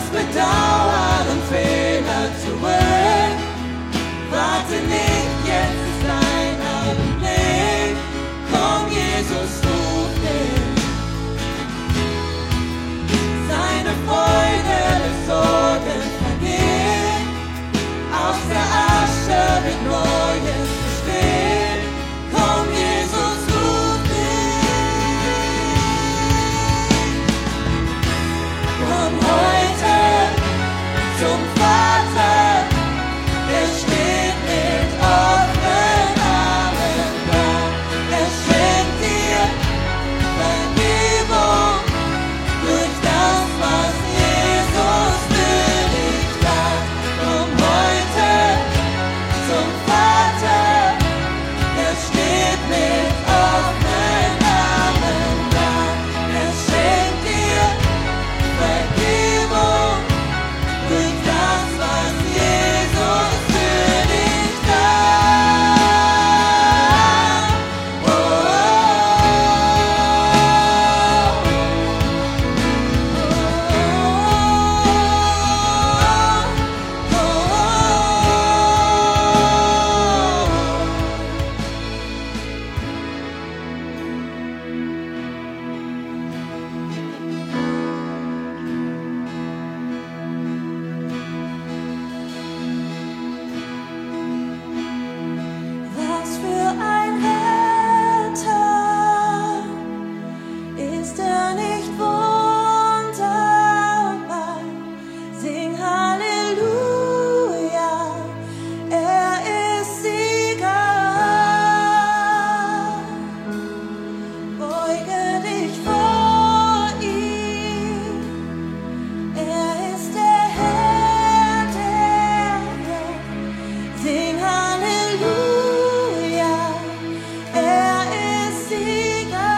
Lass Bedauern und Fehler zurück. Warte nicht, jetzt ist dein Augenblick. Komm, Jesus ruft dich. Seine Freude des Sorgen vergeht. Aus der Asche wird Neues bestehen. Komm, Jesus ruft dich. Komm heute zum Vater, der steht mit offenen Armen da. Er schenkt dir Vergebung durch das, was Jesus für dich tat. Komm heute zum Vater, der steht mit offenen Armen da. Er schenkt dir Vergebung durch das, was Jesus für dich tat. Oh, was für ein Retter, ist er nicht wunderbar? Sing Halleluja, er ist Sieger. Beuge dich vor ihm, er ist der Herr der Welt. Sing Halleluja, er ist Sieger.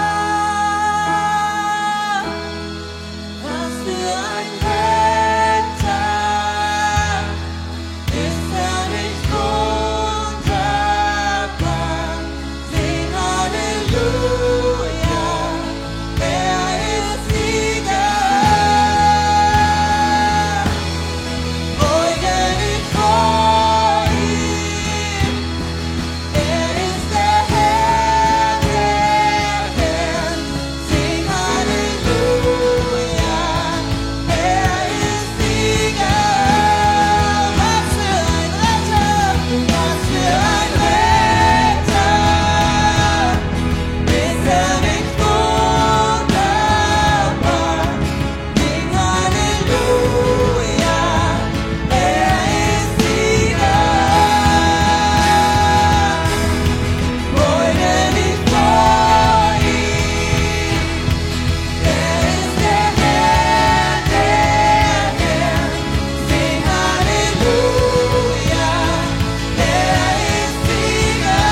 Was für ein Retter, ist er nicht wunderbar? Sing Halleluja, er ist Sieger. Beuge dich vor ihm, er ist der Herr der Welt. Sing Halleluja, er ist Sieger. Was für ein Retter, was für ein Retter, ist er nicht wunderbar? Sing Halleluja, er ist Sieger. Beuge dich vor ihm, er ist der Herr der Welt. Sing Halleluja, er ist Sieger.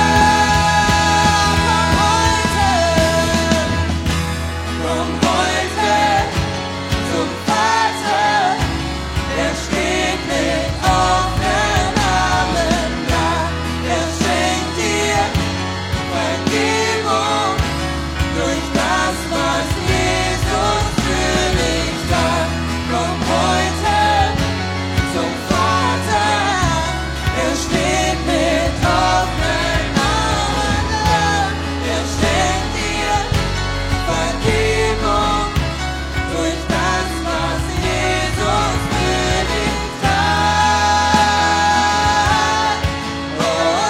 Komm heute zum Vater, der steht mit offenen Armen da. Er schenkt dir Vergebung durch das, was Jesus für dich tat. Komm heute zum Vater, er steht mit offenen Armen da. Er schenkt dir Vergebung durch das, was Jesus für dich tat. Oh,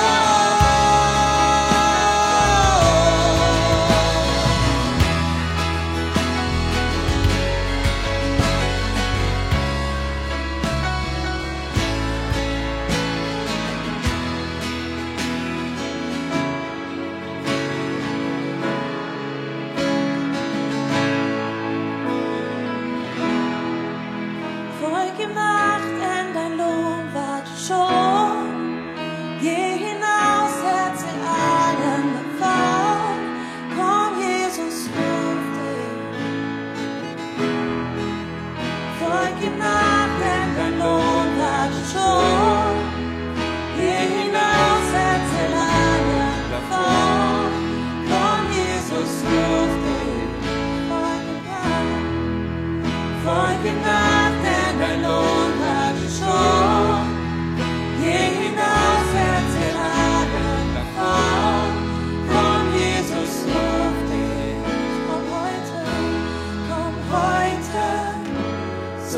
Volk im Nacht, denn dein Lohn wartet schon. Geh hinaus, erzähl allen davon. Komm, Jesus ruft dich. Volk im Nacht, denn dein Lohn wartet schon. Geh hinaus, erzähl allen davon. Komm, Jesus ruft dich. Volk im Nacht,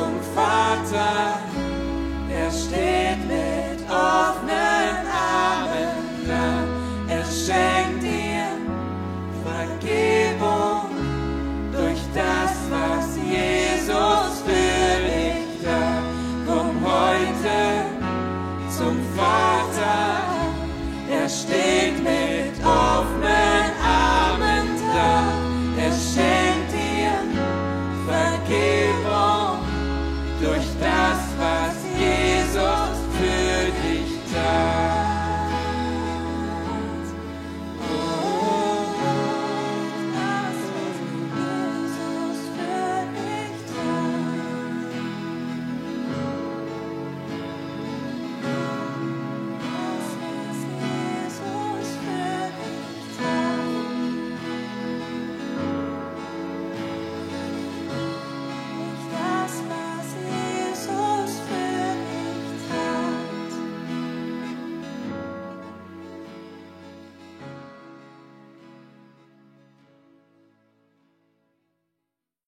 zum Vater, er steht mit offenen Armen da. Er schenkt dir Vergebung durch das, was Jesus für dich tat. Komm heute zum Vater, er steht mit offenen Armen da. Er schenkt dir Vergebung durch das,